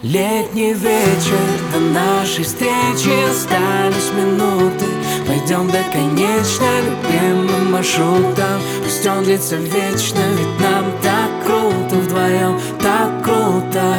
Летний вечер, до нашей встречи остались минуты. Пойдем до конечной любимым маршрутом. Пусть он длится вечно, ведь нам так круто вдвоем, так круто.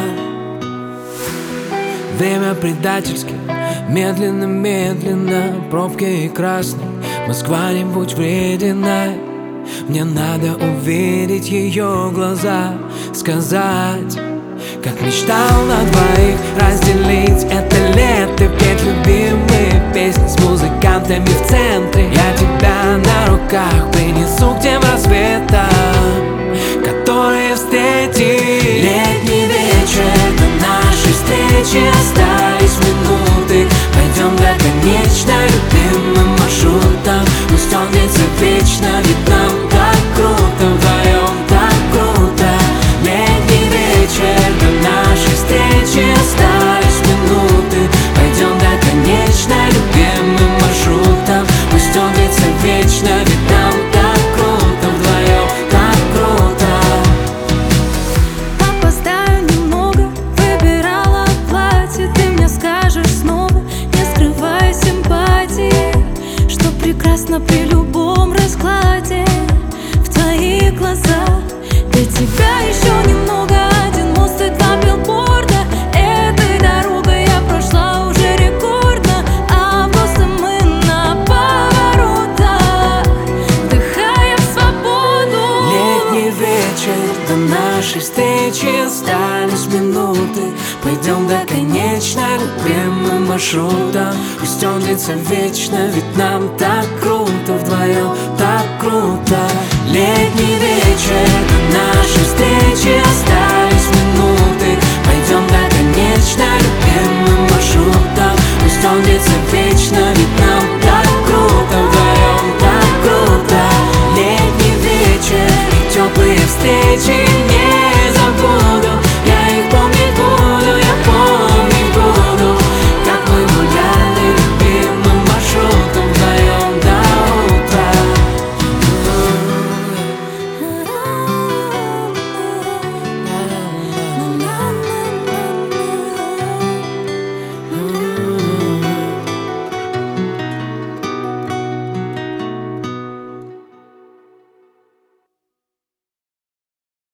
Время предательски, медленно-медленно. Пробки и красный, Москва не будь врединой. Мне надо увидеть ее глаза, сказать, как мечтал на двоих разделить это лето, петь любимые песни с музыкантами в центре. Я тебя на руках принесу к тем рассветам, которые встретили. Летний вечер, до нашей встречи остались минуты. Пойдем до конечной любимым маршрутом. Пусть он длится вечно, ведь нам так круто вдвоем, так круто. Летний вечер, до нашей встречи остались минуты. Пойдем до конечной любимым маршрутом. Пусть он длится вечно, ведь нам так круто вдвоем, так круто. Опоздаю немного, выбирала платье. Ты мне скажешь снова, не скрывай симпатии, что прекрасно при любом раскладе. В твоих глазах для тебя еще немного. Один мост и два билборда. Этой дорогой я прошла уже рекордно, а просто мы на поворотах, вдыхаем свободу. Летний вечер, до нашей встречи остались минуты. Пойдем до конечной любимым маршрутом. Пусть он длится вечно, ведь нам так круто вдвоем, так круто. Летний вечер, до нашей встречи остались минуты. Пойдем до конечной любимым маршрутом. Пусть он длится вечно, ведь нам так круто вдвоем, так круто. Летний вечер и теплые встречи